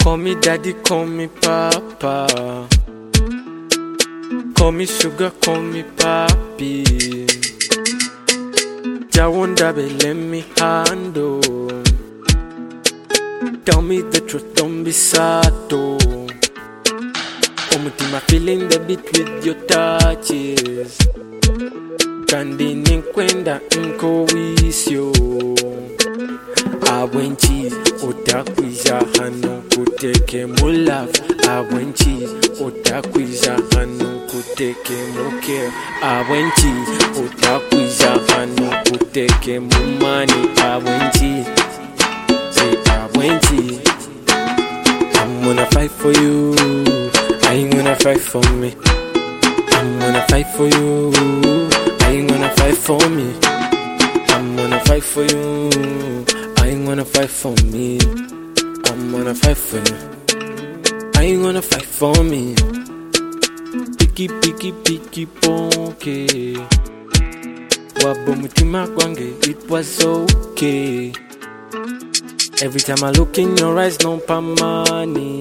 Call me daddy, call me papa. Call me sugar, call me papi. Jawanda be let me handle. Tell me the truth, don't be sad though. Omutima feeling the beat with your touches. Kandi ninkwenda nkowisyo. Abwenchi otakwiza hano kuteke mu love. Abwenchi otakwiza hano kuteke mu care. Abwenchi otakwiza hano kuteke mu money. Abwenchi say abwenchi. I'm gonna fight for you. I ain't gonna fight for me. I'm gonna fight for you. I ain't gonna fight for me. I'm gonna fight for you. I ain't gonna fight for me. I'm gonna fight for you. I ain't gonna fight for me. Picky, picky, picky, ponke. Wabo mutima kwange, it was okay. Every time I look in your eyes, no pa money.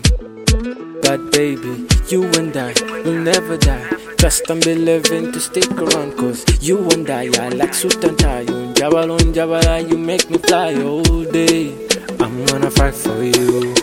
But baby, you and I will never die. Trust and believing to stick around, cause you and I are like suit and tie. On Jabala, you make me fly all day. I'm gonna fight for you.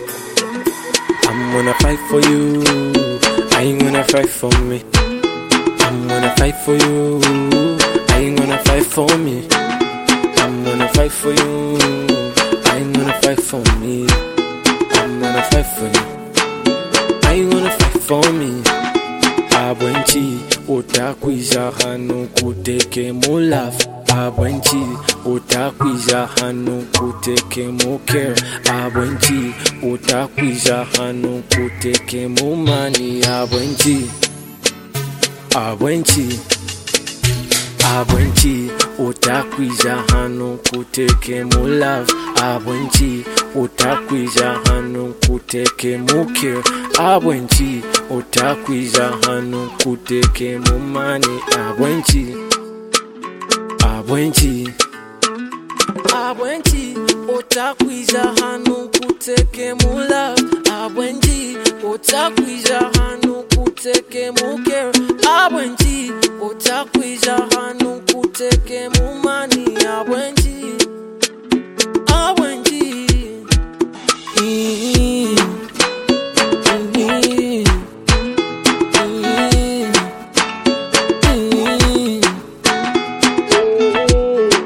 I'm gonna fight for you. I ain't gonna fight for me. I'm gonna fight for you. I ain't gonna fight for me. I'm gonna fight for you. I ain't gonna fight for me. I'm gonna fight for you. I ain't gonna fight for me. Abwenchi otakwiza hano kuteke mu love. Abwenchi otakwiza hano kuteke mu care. Abwenchi otakwiza hano kuteke mu money. Abwenchi Abwenchi Abwenchi otakwiza hano kuteke mu love. Abwenchi otakwiza hano kuteke mu care. Abwenchi otakwiza hano kuteke mu money. Abwenchi Abwenchi Abwenchi otakwiza hano kuteke mu love. Abwenchi otakwiza hano kuteke mu care. Abwenchi otakwiza hano kuteke mu money. Abwenchi Abwenchi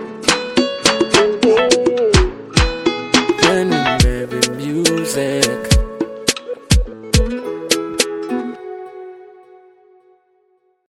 Music.